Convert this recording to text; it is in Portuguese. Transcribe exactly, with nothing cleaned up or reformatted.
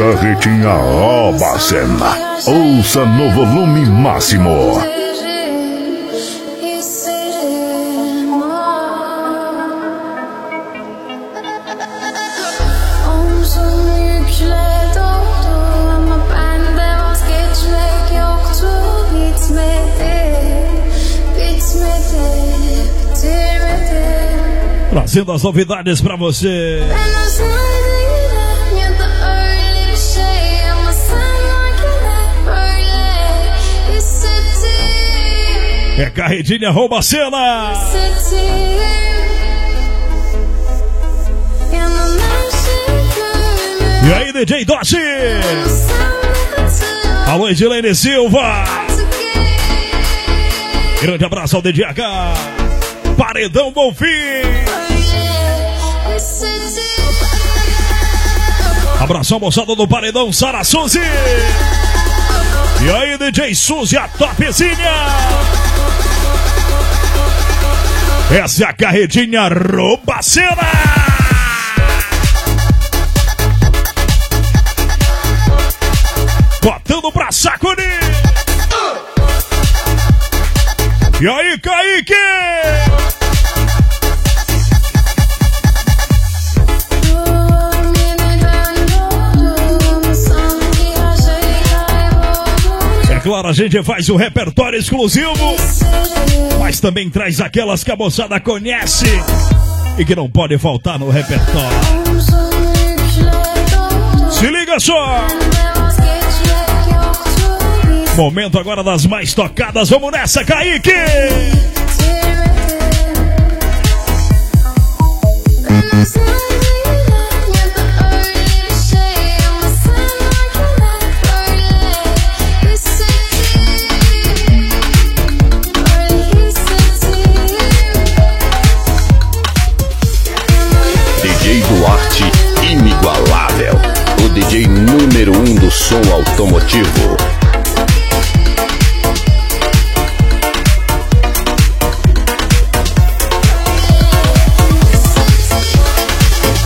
Carretinha rouba a cena. Ouça no volume máximo. Trazendo as novidades pra você. É Carretinha rouba a cena. E aí, D J Doce? Alô, Edilene Silva. Grande abraço ao D J H. Paredão Bonfim. Abração, moçada do Paredão, Sara Suzy. E aí, D J Suzy, a topzinha. Essa é a Carretinha rouba a cena. Botando pra sacudir. E aí, Kaique? É claro, a gente faz um repertório exclusivo, mas também traz aquelas que a moçada conhece e que não pode faltar no repertório. Se liga só! Momento agora das mais tocadas, vamos nessa, Kaique! D J Duarte, inigualável. O D J número um do som automotivo.